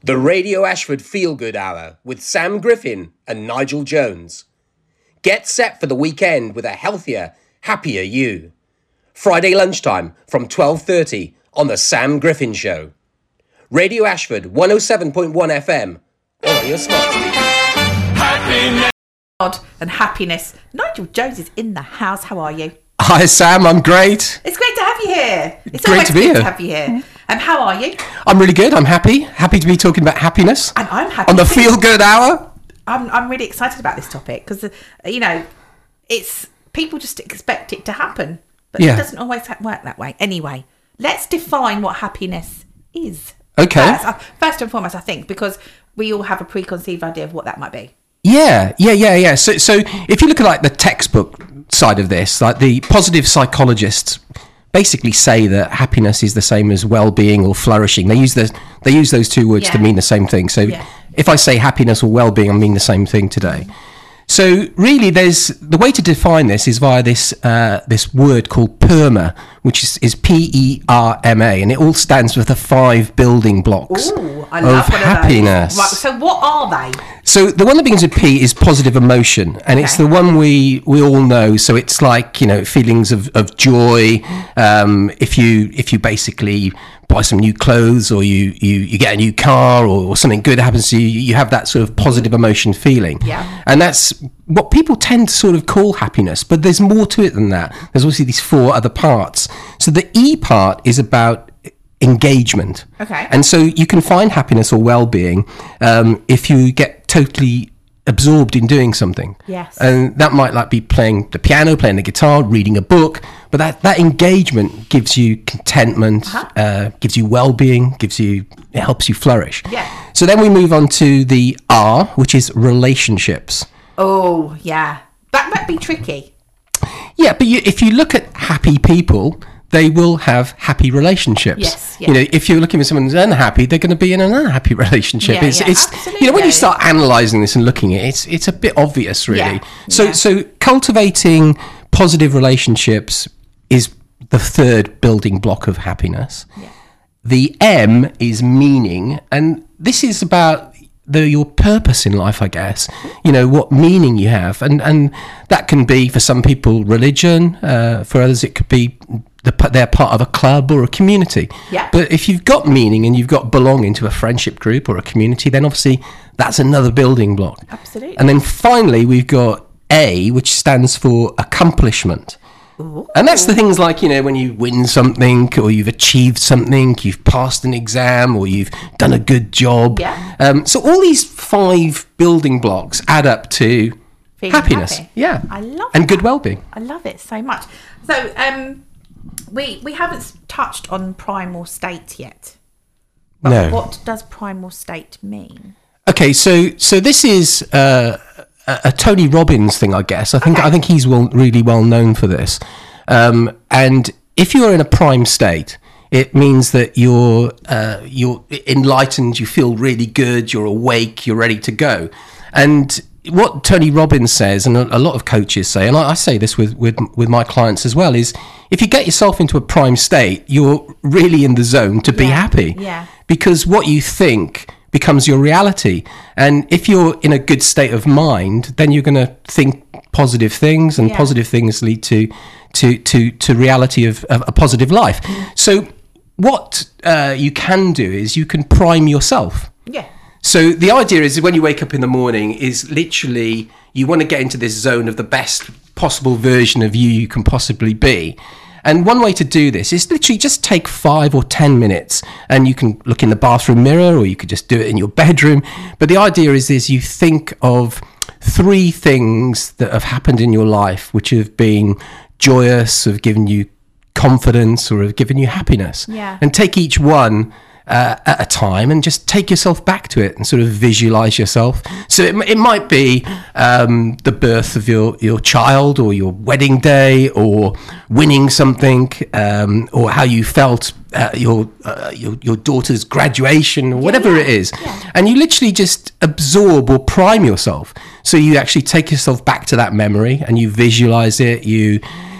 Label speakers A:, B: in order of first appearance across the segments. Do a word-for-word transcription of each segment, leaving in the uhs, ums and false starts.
A: The Radio Ashford Feel Good Hour with Sam Griffin and Nigel Jones. Get set for the weekend with a healthier, happier you. Friday lunchtime from twelve thirty on The Sam Griffin Show. Radio Ashford one oh seven point one F M or on your smart speaker.
B: Happiness. And happiness. Nigel Jones is in the house. How are you?
C: Hi Sam, I'm great.
B: It's great to have you here. It's
C: great
B: always
C: to be
B: good
C: here.
B: to have you here. Um, how are you?
C: I'm really good. I'm happy. Happy to be talking about happiness.
B: And I'm happy
C: on the
B: too.
C: Feel Good Hour.
B: I'm I'm really excited about this topic because uh, you know, it's people just expect it to happen, but
C: Yeah.
B: it doesn't always ha- work that way. Anyway, let's define what happiness is.
C: Okay.
B: First, uh, first and foremost, I think because we all have a preconceived idea of what that might be.
C: Yeah, yeah, yeah, yeah. So, so if you look at like the textbook side of this, like the positive psychologists basically say that happiness is the same as well-being or flourishing. They use the they use those two words
B: Yeah.
C: to mean the same thing. So,
B: Yeah.
C: if I say happiness or well-being, I mean the same thing today. So, really, there's the way to define this is via this uh, this word called PERMA, which is, is P E R M A, and it all stands for the five building blocks
B: Ooh, I
C: of
B: love one
C: happiness.
B: Of those. Right, so what are they?
C: So the one that begins with P is positive emotion, and it's
B: Okay.
C: the one we, we all know. So it's like, you know, feelings of, of joy. Um, if you if you basically buy some new clothes, or you, you, you get a new car, or, or something good happens to you, you have that sort of positive emotion feeling.
B: Yeah.
C: And that's what people tend to sort of call happiness, but there's more to it than that. There's obviously these four other parts. So the E part is about engagement.
B: Okay.
C: And so you can find happiness or well-being um, if you get totally absorbed in doing something.
B: Yes.
C: And that might like be playing the piano, playing the guitar, reading a book, but that, that engagement gives you contentment,
B: Uh-huh.
C: uh, gives you well-being, gives you, it helps you flourish.
B: Yeah.
C: So then we move on to the R, which is relationships.
B: Oh, yeah. That might be tricky.
C: Yeah, but you, if you look at happy people, they will have happy relationships.
B: Yes, yeah.
C: You know, if you're looking for someone who's unhappy, they're going to be in an unhappy relationship.
B: Yeah,
C: it's,
B: yeah,
C: it's you know, when you
B: absolutely.
C: start analysing this and looking at it, it's it's a bit obvious, really.
B: Yeah,
C: So
B: yeah.
C: so cultivating positive relationships is the third building block of happiness.
B: Yeah.
C: The M is meaning, and this is about the your purpose in life, I guess. You know, what meaning you have, and and that can be for some people religion, uh, for others it could be the, they're part of a club or a community.
B: Yeah.
C: But if you've got meaning and you've got belonging to a friendship group or a community, then obviously that's another building block.
B: Absolutely.
C: And then finally we've got A, which stands for accomplishment. And that's the things like, you know, when you win something or you've achieved something, you've passed an exam or you've done a good job.
B: Yeah.
C: Um, so all these five building blocks add up to
B: Feeling
C: happiness.
B: happy.
C: Yeah.
B: I love
C: And
B: that.
C: good well-being.
B: I love it so much. So, um, we we haven't touched on primal state yet. But
C: No.
B: what does primal state mean?
C: Okay, so so this is uh, a, a Tony Robbins thing, I guess. I think
B: Okay.
C: I think he's well, really well known for this. Um, and if you're in a prime state, it means that you're uh, you're enlightened, you feel really good, you're awake, you're ready to go. And what Tony Robbins says, and a, a lot of coaches say, and I, I say this with, with with my clients as well, is if you get yourself into a prime state, you're really in the zone to be
B: Yeah,
C: happy.
B: yeah.
C: Because what you think becomes your reality. And if you're in a good state of mind, then you're going to think positive things, and
B: Yeah.
C: positive things lead to to to to reality of, of a positive life. So what uh, you can do is you can prime yourself.
B: Yeah.
C: So the idea is when you wake up in the morning is literally you want to get into this zone of the best possible version of you you can possibly be. And one way to do this is literally just take five or ten minutes, and you can look in the bathroom mirror or you could just do it in your bedroom. But the idea is, is you think of three things that have happened in your life which have been joyous, have given you confidence, or have given you happiness.
B: Yeah.
C: And take each one uh, at a time and just take yourself back to it and sort of visualize yourself. So it, it might be um, the birth of your, your child, or your wedding day, or winning something, um, or how you felt uh, your, uh, your your daughter's graduation, or whatever
B: yeah,
C: it is.
B: yeah.
C: And you literally just absorb or prime yourself. So you actually take yourself back to that memory and you visualize it, you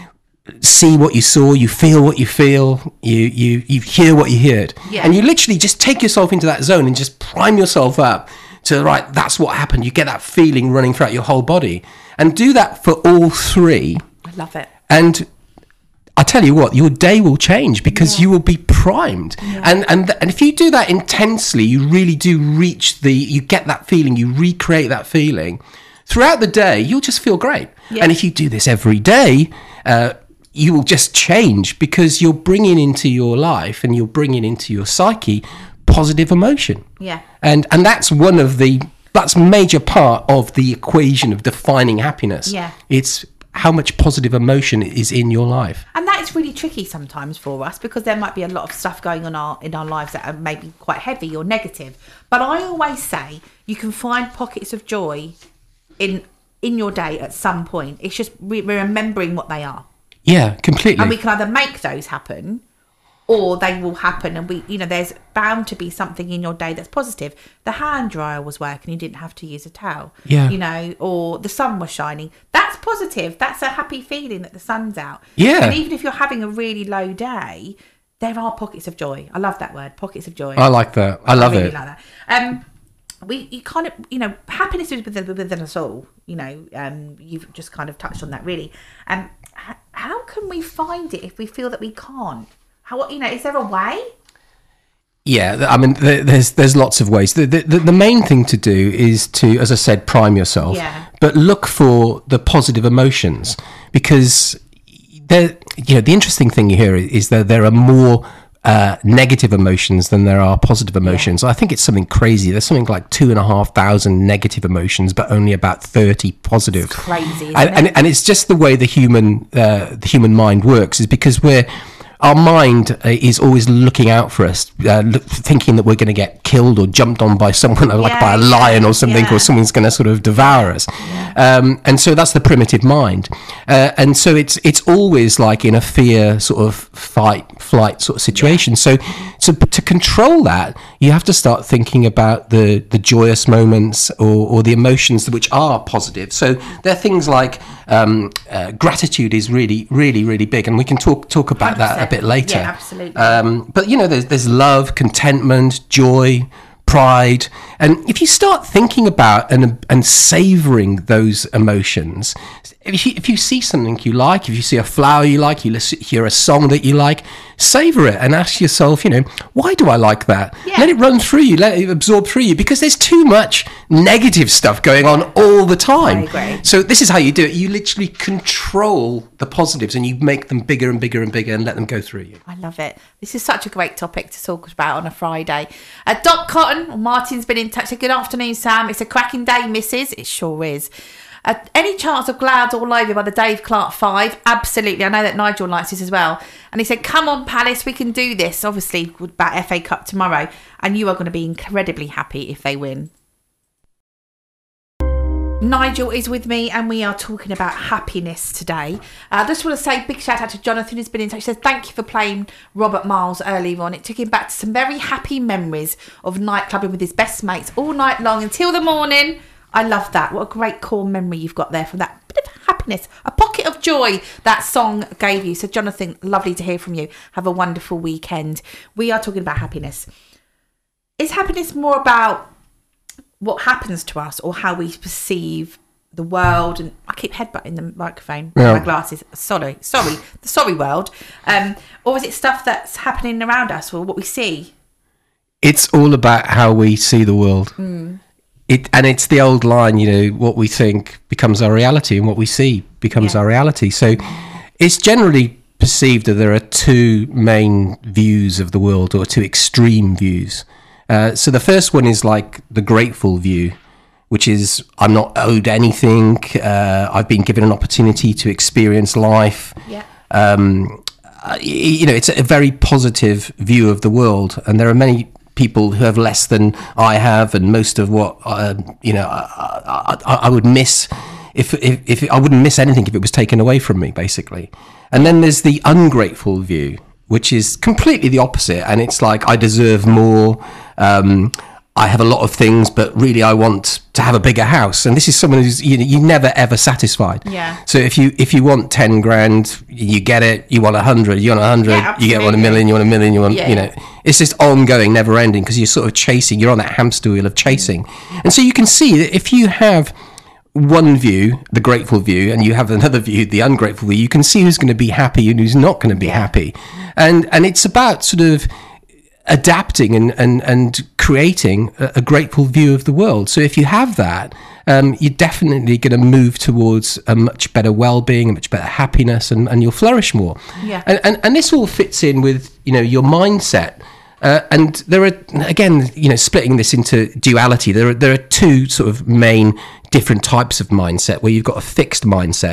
C: see what you saw, you feel what you feel, you you you hear what you heard,
B: Yeah.
C: and you literally just take yourself into that zone and just prime yourself up to, right, that's what happened. You get that feeling running throughout your whole body, and do that for all three.
B: I love it.
C: And I tell you what, your day will change because
B: Yeah.
C: you will be primed.
B: Yeah.
C: And and th- and if you do that intensely, you really do reach the, you get that feeling, you recreate that feeling throughout the day. You'll just feel great.
B: Yeah.
C: And if you do this every day, uh, you will just change because you're bringing into your life and you're bringing into your psyche positive emotion.
B: Yeah.
C: And and that's one of the, that's a major part of the equation of defining happiness.
B: Yeah.
C: It's how much positive emotion is in your life.
B: And that is really tricky sometimes for us because there might be a lot of stuff going on our, in our lives that are maybe quite heavy or negative. But I always say you can find pockets of joy in in your day at some point. It's just re- remembering what they are.
C: Yeah, completely.
B: And we can either make those happen or they will happen. And we, you know, there's bound to be something in your day that's positive. The hand dryer was working, you didn't have to use a towel.
C: Yeah.
B: You know, or the sun was shining. That's positive. That's a happy feeling that the sun's out.
C: Yeah.
B: And even if you're having a really low day, there are pockets of joy. I love that word, pockets of joy.
C: I like that. I love
B: I really
C: it.
B: like that. Um, we you kind of, you know, happiness is within, within us all. You know, um, you've just kind of touched on that really. Um, h- how can we find it if we feel that we can't? How, you know, is there a way?
C: Yeah, th- I mean, th- there's there's lots of ways. The, the the main thing to do is to, as I said, prime yourself.
B: Yeah.
C: But look for the positive emotions because there, you know, the interesting thing here is that there are more uh, negative emotions than there are positive emotions. I think it's something crazy. There's something like two and a half thousand negative emotions, but only about thirty positive.
B: It's crazy, isn't
C: and,
B: it?
C: and and it's just the way the human uh, the human mind works. Is because we're our mind uh, is always looking out for us, uh, look, thinking that we're going to get killed or jumped on by someone, like
B: Yeah,
C: by a
B: yeah,
C: lion or something,
B: yeah.
C: or someone's going to sort of devour us. Um, and so that's the primitive mind. Uh, and so it's it's always like in a fear sort of fight, flight sort of situation. So, so to control that, you have to start thinking about the, the joyous moments or, or the emotions which are positive. So there are things like um, uh, gratitude is really, really, really big. And we can talk talk about that a bit later.
B: Yeah, absolutely.
C: Um, but you know, there's there's love, contentment, joy, pride, and if you start thinking about and and savoring those emotions, if you, if you see something you like, if you see a flower you like, you listen, hear a song that you like, savor it and ask yourself, you know, why do I like that?
B: Yeah.
C: Let it run through you, let it absorb through you, because there's too much negative stuff going on all the time.
B: I agree.
C: So this is how you do it. You literally control the positives and you make them bigger and bigger and bigger and let them go through you.
B: I love it. This is such a great topic to talk about on a Friday. Uh, Doc Cotton, or Martin's been in touch. Good afternoon, Sam. It's a cracking day, missus It sure is. Uh, any chance of Clouds All Over by the Dave Clark Five? Absolutely. I know that Nigel likes this as well. And he said, come on, Palace, we can do this. Obviously, with about F A Cup tomorrow. And you are going to be incredibly happy if they win. Nigel is with me and we are talking about happiness today. I uh, just want to say big shout out to Jonathan who's been in touch. He says thank you for playing Robert Miles earlier on. It took him back to some very happy memories of nightclubbing with his best mates all night long until the morning. I love that. What a great core memory you've got there from that bit of happiness, a pocket of joy that song gave you. So Jonathan, lovely to hear from you. Have a wonderful weekend. We are talking about happiness. Is happiness more about what happens to us or how we perceive the world? And I keep headbutting the microphone with
C: Yeah.
B: my glasses. Sorry, sorry, the sorry world. Um, or is it stuff that's happening around us or what we see?
C: It's all about how we see the world. Mm. It, and it's the old line, you know, what we think becomes our reality and what we see becomes
B: Yeah.
C: our reality. So it's generally perceived that there are two main views of the world or two extreme views. Uh, so the first one is like the grateful view, which is I'm not owed anything. Uh, I've been given an opportunity to experience life.
B: Yeah.
C: Um, uh, you know, it's a very positive view of the world. And there are many people who have less than I have, and most of what uh, you know I, I, I would miss if, if if I wouldn't miss anything if it was taken away from me, basically. And then there's the ungrateful view, which is completely the opposite, and it's like I deserve more. Um, I have a lot of things, but really I want to have a bigger house, and this is someone who's you know you never ever satisfied.
B: Yeah.
C: So if you if you want ten grand, you get it. You want a hundred, you want a hundred.
B: Yeah,
C: you get one a
B: absolutely.
C: million, you want a million. You want
B: Yeah.
C: you know. It's just ongoing, never ending, because you're sort of chasing. You're on that hamster wheel of chasing, and so you can see that if you have one view, the grateful view, and you have another view, the ungrateful view, you can see who's going to be happy and who's not going to be happy, and and it's about sort of adapting and and and creating a, a grateful view of the world. So if you have that, um, you're definitely going to move towards a much better well-being, a much better happiness, and, and you'll flourish more.
B: Yeah.
C: And, and and this all fits in with you know your mindset. Uh, and there are again, you know, splitting this into duality. There are there are two sort of main different types of mindset, where you've got a fixed mindset,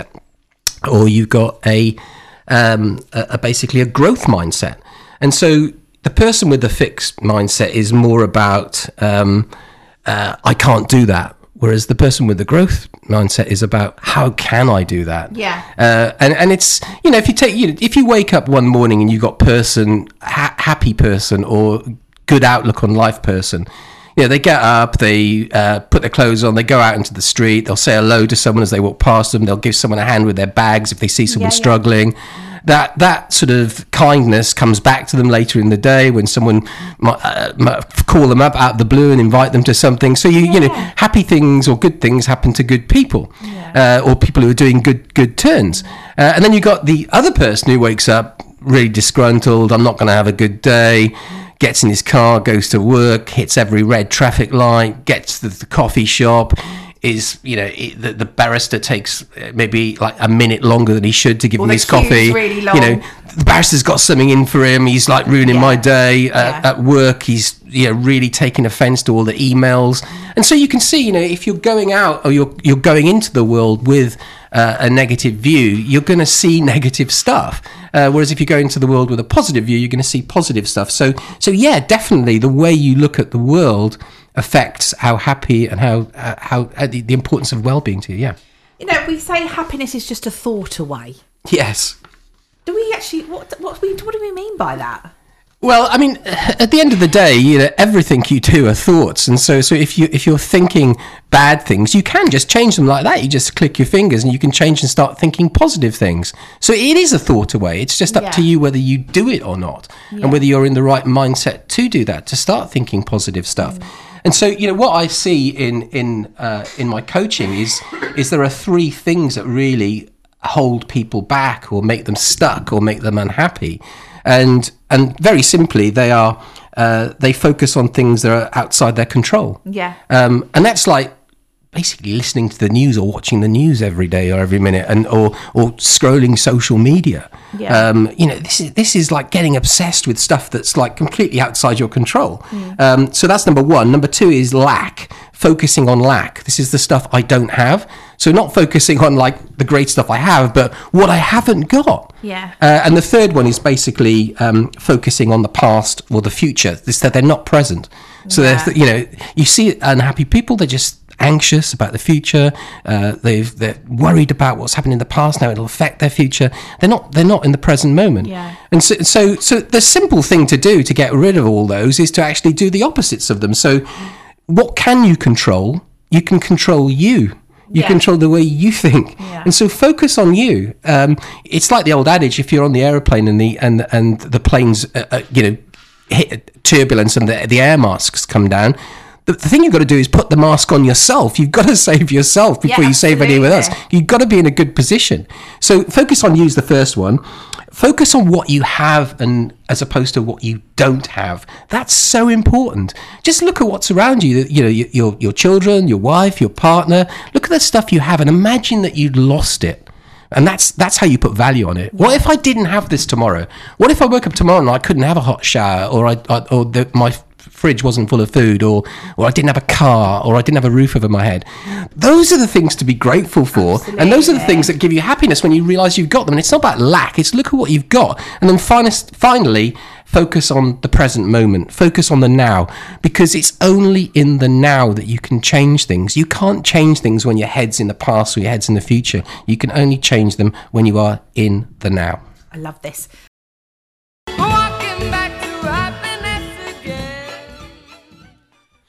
C: or you've got a, um, a, a basically a growth mindset. And so the person with the fixed mindset is more about um, uh, I can't do that. Whereas the person with the growth mindset is about how can I do that?
B: Yeah.
C: Uh, and and it's you know if you take you know, if you wake up one morning and you got person ha- happy person or good outlook on life person, you know they get up, they uh, put their clothes on, they go out into the street, they'll say hello to someone as they walk past them, they'll give someone a hand with their bags if they see someone
B: Yeah, yeah.
C: struggling. That that sort of kindness comes back to them later in the day when someone might, uh, might call them up out of the blue and invite them to something. So you you know happy things or good things happen to good people, uh, or people who are doing good good turns. Uh, and then you got the other person who wakes up really disgruntled. I'm not going to have a good day. Gets in his car, goes to work, hits every red traffic light, gets to the coffee shop. Is you know it, the, the barrister takes maybe like a minute longer than he should to give
B: Or
C: him
B: the
C: his
B: queue's
C: coffee.
B: really long.
C: You know the barrister's got something in for him. He's like ruining
B: Yeah.
C: my day uh,
B: Yeah.
C: at work. He's you know really taking offence to all the emails, and so you can see you know if you're going out or you're you're going into the world with uh, a negative view, you're going to see negative stuff. Uh, whereas if you go into the world with a positive view, you're going to see positive stuff. So so yeah, definitely the way you look at the world affects how happy and how uh, how uh, the, the importance of well-being to you. Yeah.
B: You know, we say happiness is just a thought away.
C: Yes.
B: Do we actually? What what we what do we mean by that?
C: Well, I mean, at the end of the day, you know, everything you do are thoughts, and so so if you if you're thinking bad things, you can just change them like that. You just click your fingers, and you can change and start thinking positive things. So it is a thought away. It's just up
B: Yeah.
C: to you whether you do it or not,
B: Yeah.
C: and whether you're in the right mindset to do that, to start thinking positive stuff.
B: Mm.
C: And so, you know, what I see in in uh, in my coaching is is there are three things that really hold people back or make them stuck or make them unhappy, and and very simply they are uh, they focus on things that are outside their control.
B: Yeah.
C: Um, and that's like basically listening to the news or watching the news every day or every minute, and or or scrolling social media.
B: Yeah.
C: Um, you know, this is this is like getting obsessed with stuff that's like completely outside your control. Um, so that's number one. Number two is lack. Focusing on lack. This is the stuff I don't have. So not focusing on like the great stuff I have, but what I haven't got.
B: Yeah.
C: Uh, and the third one is basically um, focusing on the past or the future. This that they're not present. So
B: Yeah.
C: they're, you know, you see unhappy people. They're just anxious about the future. Uh, they've they're worried about what's happened in the past. Now it'll affect their future. They're not they're not in the present moment.
B: Yeah.
C: And so so so the simple thing to do to get rid of all those is to actually do the opposites of them. So what can you control? You can control you. You
B: Yeah.
C: control the way you think,
B: Yeah.
C: and so focus on you. Um, it's like the old adage: if you're on the aeroplane and the and and the plane's uh, uh, you know hit turbulence and the the air masks come down, the, the thing you've got to do is put the mask on yourself. You've got to save yourself before
B: Yeah,
C: you save anyone else.
B: absolutely.
C: You've got to be in a good position. So focus on you is the first one. Focus on what you have, and as opposed to what you don't have. That's so important. Just look at what's around you. You know, your your, your children, your wife, your partner. Look at the stuff you have, and imagine that you'd lost it. And that's that's how you put value on it. What if I didn't have this tomorrow? What if I woke up tomorrow and I couldn't have a hot shower, or I, I or the, my fridge wasn't full of food, or or I didn't have a car, or I didn't have a roof over my head? Those are the things to be grateful for, and those are the
B: Absolutely.
C: things that give you happiness when you realise you've got them. And it's not about lack; it's look at what you've got, and then finest, finally focus on the present moment. Focus on the now, because it's only in the now that you can change things. You can't change things when your head's in the past or your head's in the future. You can only change them when you are in the now.
B: I love this.
D: Walking back to happiness again.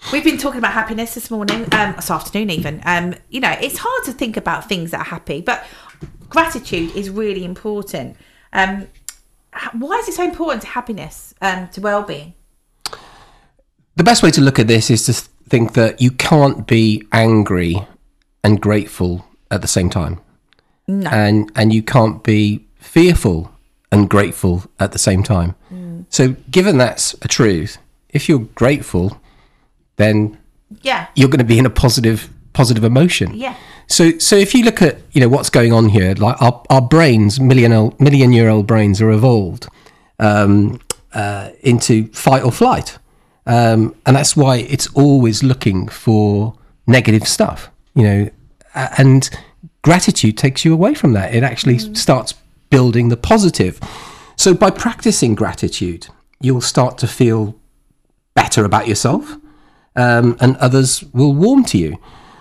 B: We've been talking about happiness this morning, um, this afternoon even. Um, you know, it's hard to think about things that are happy, but gratitude is really important. Um, why is it so important to happiness, um, to well-being?
C: The best way to look at this is to think that you can't be angry and grateful at the same time.
B: No.
C: And and you can't be fearful and grateful at the same time. Mm. So given that's a truth, if you're grateful, then
B: yeah,
C: you're going to be in a positive positive emotion.
B: Yeah.
C: So so if you look at, you know, what's going on here, like our, our brains, million old, million year old brains are evolved um, uh, into fight or flight. Um, and that's why it's always looking for negative stuff, you know, uh, and gratitude takes you away from that. It actually mm. starts building the positive. So by practicing gratitude, you'll start to feel better about yourself, um, and others will warm to you.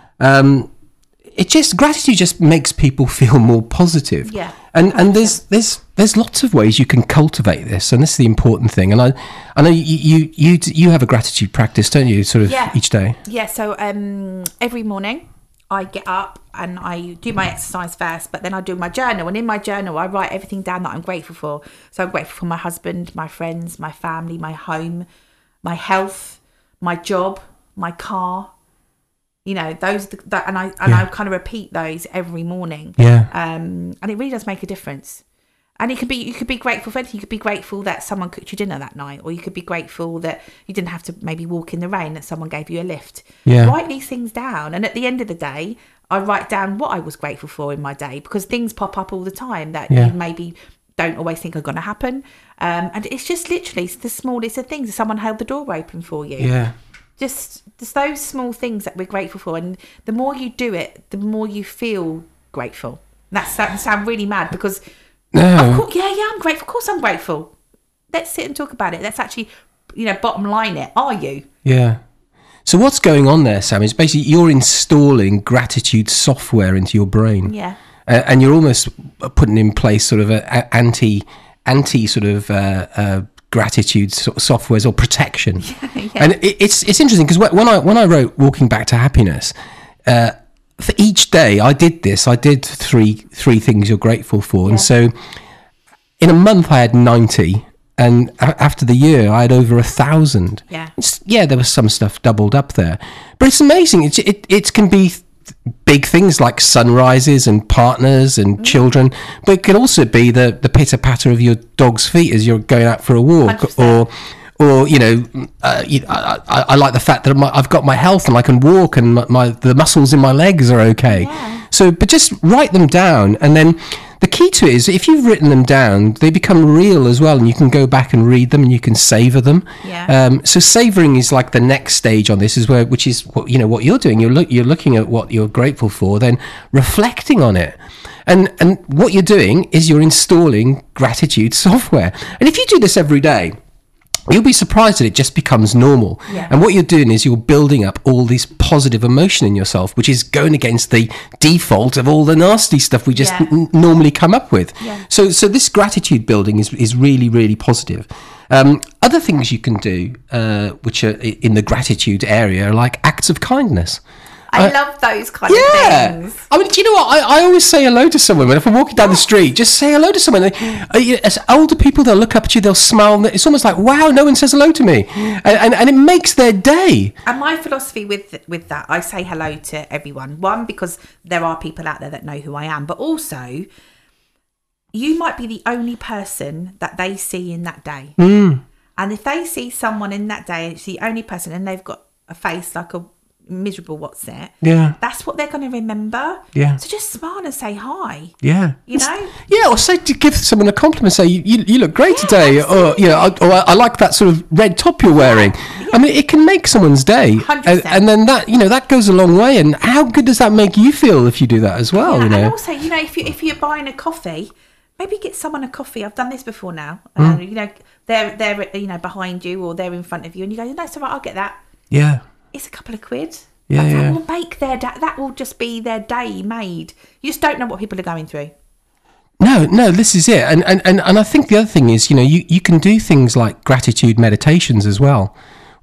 C: Um, it just gratitude just makes people feel more positive.
B: Yeah.
C: And and there's there's there's lots of ways you can cultivate this, and this is the important thing. And I I know you you you, you have a gratitude practice, don't you? Sort of
B: yeah.
C: each day.
B: Yeah. So um, every morning I get up and I do my exercise first, but then I do my journal. And in my journal, I write everything down that I'm grateful for. So I'm grateful for my husband, my friends, my family, my home, my health, my job, my car. You know, those, that, and I and
C: Yeah.
B: I kind of repeat those every morning.
C: Yeah.
B: Um, and it really does make a difference. And it could be, you could be grateful for anything. You could be grateful that someone cooked you dinner that night, or you could be grateful that you didn't have to maybe walk in the rain, that someone gave you a lift.
C: Yeah.
B: Write these things down, and at the end of the day, I write down what I was grateful for in my day, because things pop up all the time that
C: Yeah.
B: you maybe don't always think are going to happen. Um, and it's just literally the smallest of things. Someone held the door open for you.
C: Yeah.
B: Just, just those small things that we're grateful for, and the more you do it, the more you feel grateful. That's, that sound really mad, because
C: No.
B: of course, yeah, yeah, I'm grateful. Of course, I'm grateful. Let's sit and talk about it. Let's actually, you know, bottom line it. Are you?
C: Yeah. So what's going on there, Sam, is basically you're installing gratitude software into your brain.
B: Yeah.
C: Uh, and you're almost putting in place sort of a, a anti anti sort of uh, uh, gratitude sort of softwares or protection.
B: Yeah.
C: And it, it's it's interesting because when I when I wrote Walking Back to Happiness, uh, for each day I did this. I did three three things you're grateful for,
B: Yeah.
C: and so in a month I had ninety. And a- after the year, I had over a thousand.
B: Yeah.
C: It's, yeah, there was some stuff doubled up there, but it's amazing. It it, it can be th- big things like sunrises and partners and
B: Mm.
C: children, but it can also be the the pitter patter of your dog's feet as you're going out for a walk,
B: one hundred percent.
C: or or you know, uh, you, I, I, I like the fact that my, I've got my health and I can walk, and my, my the muscles in my legs are okay.
B: Yeah.
C: So, but just write them down, and then the key to it is if you've written them down, they become real as well, and you can go back and read them, and you can savor them.
B: Yeah.
C: Um, so savoring is like the next stage on this, is where which is what you know what you're doing. You're look you're looking at what you're grateful for, then reflecting on it, and and what you're doing is you're installing gratitude software. And if you do this every day, you'll be surprised that it just becomes normal.
B: Yeah.
C: And what you're doing is you're building up all this positive emotion in yourself, which is going against the default of all the nasty stuff we just
B: Yeah.
C: n- normally come up with.
B: Yeah.
C: So so this gratitude building is, is really, really positive. Um, other things you can do, uh, which are i- in the gratitude area, are like acts of kindness.
B: I
C: Uh,
B: love those kind
C: Yeah.
B: of things.
C: I mean, do you know what? I, I always say hello to someone. When if I'm walking down the street, just say hello to someone. Uh, you- As older people, they'll look up at you, they'll smile. And it's almost like, wow, no one says hello to me. And, and, and it makes their day.
B: And my philosophy with with that, I say hello to everyone. One, because there are people out there that know who I am, but also you might be the only person that they see in that day.
C: Mm.
B: And if they see someone in that day, it's the only person, and they've got a face like a miserable what's it,
C: Yeah.
B: that's what they're going to remember.
C: Yeah.
B: So just smile and say hi.
C: Yeah.
B: You know?
C: Yeah, or say to give someone a compliment, say you you, you look great today, or you know, or I, I like that sort of red top you're wearing. I mean, it can make someone's day,
B: one hundred
C: and,
B: percent.
C: and then that you know that goes a long way. And how good does that make you feel if you do that as well?
B: Yeah,
C: you know,
B: and also, you know, if you if you're buying a coffee, maybe get someone a coffee. I've done this before now. Uh, you know, they're they're you know behind you or they're in front of you, and you go, no, it's all right, I'll get that.
C: yeah,
B: It's a couple of quid.
C: Yeah,
B: But that
C: yeah.
B: will make their da- that will just be their day made. You just don't know what people are going through.
C: no, no, this is it. And and and, and I think the other thing is, you know, you, you can do things like gratitude meditations as well,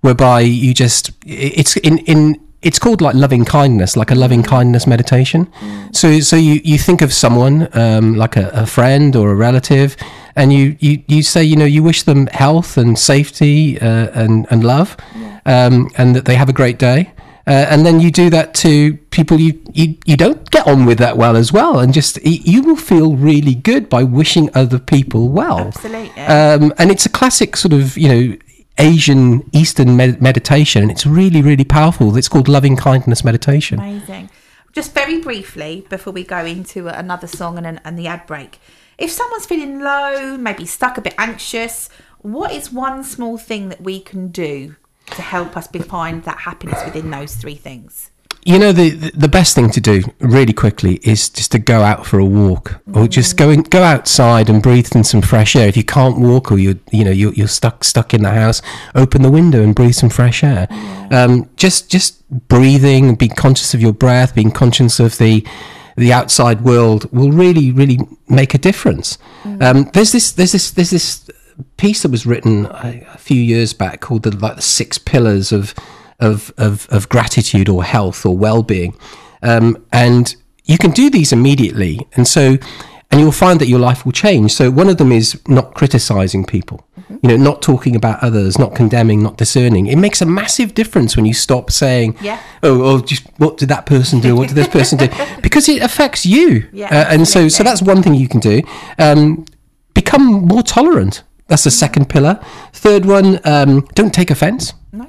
C: whereby you just it's in in it's called like loving kindness, like a loving kindness meditation. Mm. So so you you think of someone um, like a, a friend or a relative, and you, you you say, you know, you wish them health and safety uh, and and love, yeah. um, and that they have a great day. Uh, and then you do that to people you, you, you don't get on with that well as well. And just, you will feel really good by wishing other people well.
B: Absolutely.
C: Um, and it's a classic sort of, you know, Asian Eastern med- meditation. And it's really, really powerful. It's called loving kindness meditation.
B: Amazing. Just very briefly, before we go into another song and, and the ad break. If someone's feeling low, maybe stuck, a bit anxious, what is one small thing that we can do to help us find that happiness within those three things?
C: You know, the the best thing to do really quickly is just to go out for a walk, mm. or just go in, go outside and breathe in some fresh air. If you can't walk, or you you know you're, you're stuck stuck in the house, open the window and breathe some fresh air. Yeah. Um, just just breathing and being conscious of your breath, being conscious of the the outside world will really really make a difference. Mm. Um, there's this there's this there's this. piece that was written a, a few years back called the like the six pillars of of of, of gratitude or health or well-being, um, and you can do these immediately, and so and you'll find that your life will change. So one of them is not criticizing people, mm-hmm. you know, not talking about others, not condemning, not discerning. It makes a massive difference when you stop saying,
B: yeah.
C: oh, oh just what did that person do, what did this person do, because it affects you.
B: Yeah,
C: uh, and so so that's one thing you can do. Um, become more tolerant. That's the second pillar. Third one, um, don't take offence. No.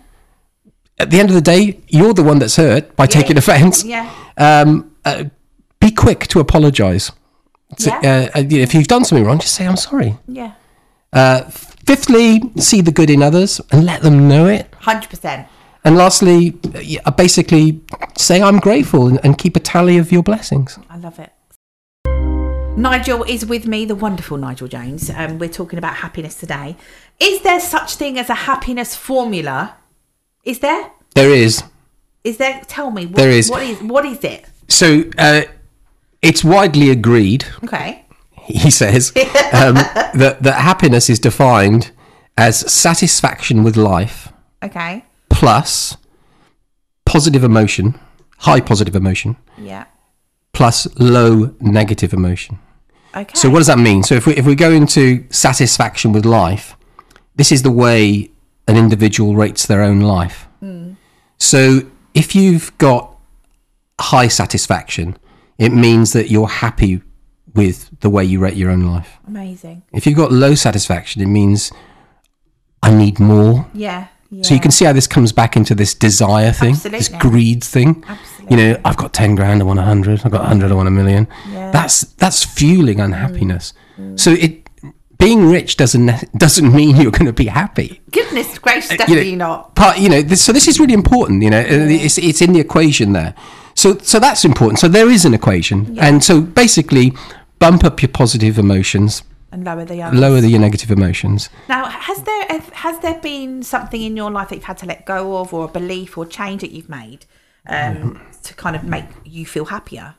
C: At the end of the day, you're the one that's hurt by yeah. taking offence.
B: Yeah.
C: Um, uh, be quick to apologise.
B: Yeah.
C: Uh, if you've done something wrong, just say, I'm sorry.
B: Yeah.
C: Uh, fifthly, see the good in others and let them know it.
B: one hundred percent.
C: And lastly, uh, basically say, I'm grateful, and, and keep a tally of your blessings.
B: I love it. Nigel is with me, the wonderful Nigel Jones. Um, we're talking about happiness today. Is there such thing as a happiness formula? Is there?
C: There is.
B: Is there? Tell me. What,
C: there is.
B: What is, what is it?
C: So uh, it's widely agreed,
B: okay.
C: he says, um, that, that happiness is defined as satisfaction with life.
B: Okay.
C: Plus positive emotion, high positive emotion.
B: Yeah.
C: Plus low negative emotion.
B: Okay.
C: So what does that mean? So if we if we go into satisfaction with life, this is the way an individual rates their own life. Mm. So if you've got high satisfaction, it means that you're happy with the way you rate your own life.
B: Amazing.
C: If you've got low satisfaction, it means I need more.
B: Yeah. Yeah.
C: So you can see how this comes back into this desire thing,
B: Absolutely.
C: this greed thing.
B: Absolutely.
C: You know, I've got ten grand, I want a hundred. I've got a hundred, I want a million.
B: Yeah.
C: That's that's fueling unhappiness.
B: Mm. Mm.
C: So it being rich doesn't doesn't mean you're going to be happy.
B: Goodness gracious,
C: Uh,
B: definitely
C: you know,
B: not.
C: Part, you know, this, so this is really important. You know, yeah. it's it's in the equation there. So so that's important. So there is an equation,
B: yeah.
C: and so basically, bump up your positive emotions.
B: And lower the others.
C: Lower the, your negative emotions.
B: Now, has there has there been something in your life that you've had to let go of, or a belief or change that you've made um, mm. to kind of make you feel happier?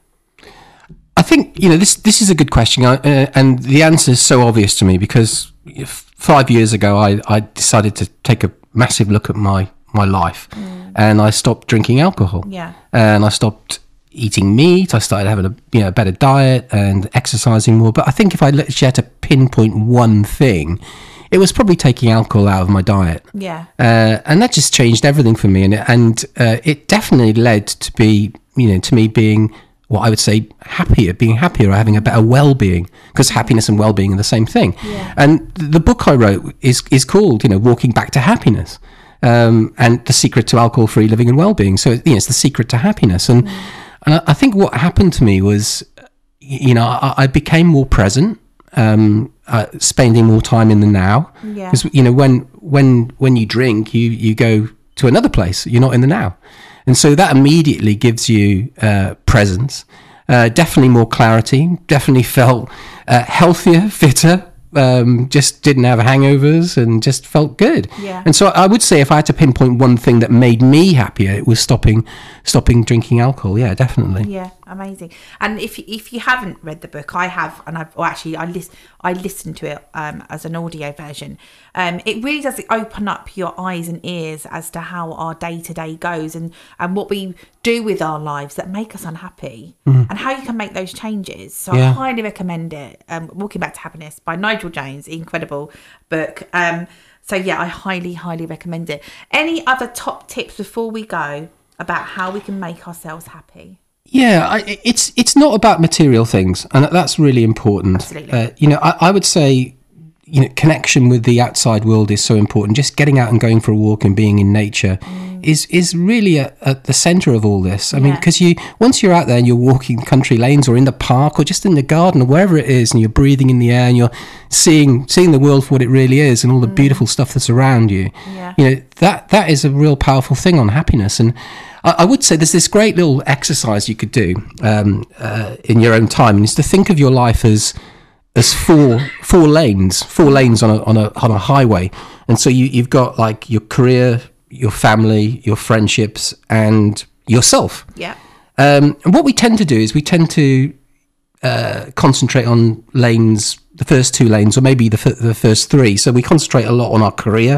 C: I think, you know, this this is a good question, uh, and the answer is so obvious to me because five years ago I, I decided to take a massive look at my, my life, mm. and I stopped drinking alcohol.
B: Yeah.
C: And I stopped eating meat. I started having a you know better diet and exercising more. But I think if I actually had to pinpoint one thing, it was probably taking alcohol out of my diet.
B: Yeah.
C: Uh, and that just changed everything for me, and it, and uh, it definitely led to be you know to me being what I would say happier, being happier, or having a better well-being, because happiness and well-being are the same thing.
B: Yeah.
C: And the book I wrote is is called you know Walking Back to Happiness. Um, and the secret to alcohol-free living and well-being. So you know, it's the secret to happiness. And mm. And I think what happened to me was, you know, I, I became more present, um, uh, spending more time in the now.
B: Yeah.
C: Because you know, when when when you drink, you you go to another place. You're not in the now, and so that immediately gives you uh, presence. Uh, definitely more clarity. Definitely felt uh, healthier, fitter. Um, just didn't have hangovers and just felt good.
B: Yeah.
C: And so I would say if I had to pinpoint one thing that made me happier, it was stopping stopping drinking alcohol. Yeah, definitely.
B: Yeah, Amazing. And if if you haven't read the book, I have, and I've well, actually I list I listened to it um, as an audio version. Um, it really does open up your eyes and ears as to how our day to day goes, and and what we do with our lives that make us unhappy, mm. and how you can make those changes. So yeah. I highly recommend it. Um, Walking Back to Happiness by Nigel Jones, incredible book. Um, so yeah, I highly highly recommend it. Any other top tips before we go about how we can make ourselves happy?
C: Yeah, I, it's it's not about material things, and that's really important.
B: Absolutely.
C: Uh, you know, I, I would say, you know, connection with the outside world is so important. Just getting out and going for a walk and being in nature mm. is is really at, at the centre of all this. I yeah. mean, because you once you're out there and you're walking country lanes or in the park or just in the garden or wherever it is, and you're breathing in the air and you're seeing seeing the world for what it really is and all the mm. beautiful stuff that's around you.
B: Yeah.
C: You know, that that is a real powerful thing on happiness. And I would say there's this great little exercise you could do um, uh, in your own time, and it's to think of your life as as four four lanes, four lanes on a on a on a highway. And so you you've got like your career, your family, your friendships, and yourself.
B: Yeah.
C: Um, and what we tend to do is we tend to uh, concentrate on lanes, the first two lanes, or maybe the f- the first three. So we concentrate a lot on our career.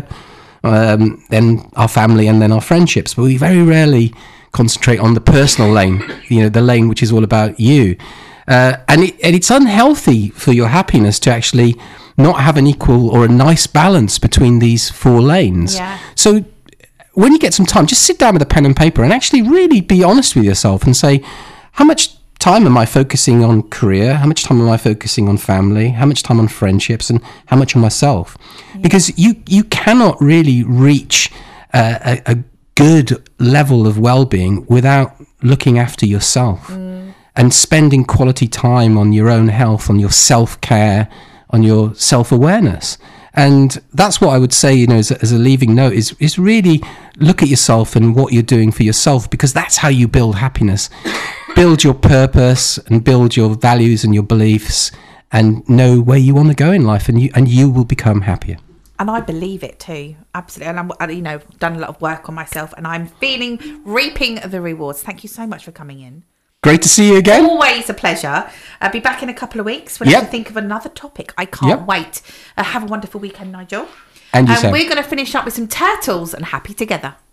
C: Um, then our family, and then our friendships, but we very rarely concentrate on the personal lane, you know, the lane which is all about you. Uh, and, it, and it's unhealthy for your happiness to actually not have an equal or a nice balance between these four lanes.
B: Yeah.
C: So when you get some time, just sit down with a pen and paper and actually really be honest with yourself and say, how much time am I focusing on career? How much time am I focusing on family? How much time on friendships? And how much on myself? Yeah. Because you, you cannot really reach uh, a, a good level of well-being without looking after yourself mm. and spending quality time on your own health, on your self-care, on your self-awareness. And that's what I would say, you know, as a, as a leaving note, is is really look at yourself and what you're doing for yourself, because that's how you build happiness. Build your purpose and build your values and your beliefs, and know where you want to go in life, and you and you will become happier.
B: And I believe it too, absolutely. And I'm, you know, done a lot of work on myself, and I'm feeling reaping the rewards. Thank you so much for coming in.
C: Great to see you again.
B: Always a pleasure. I'll be back in a couple of weeks when
C: yep.
B: I can think of another topic. I can't
C: yep.
B: wait. Uh, have a wonderful weekend, Nigel.
C: And you,
B: And
C: Sam.
B: we're going to finish up with some turtles and Happy Together.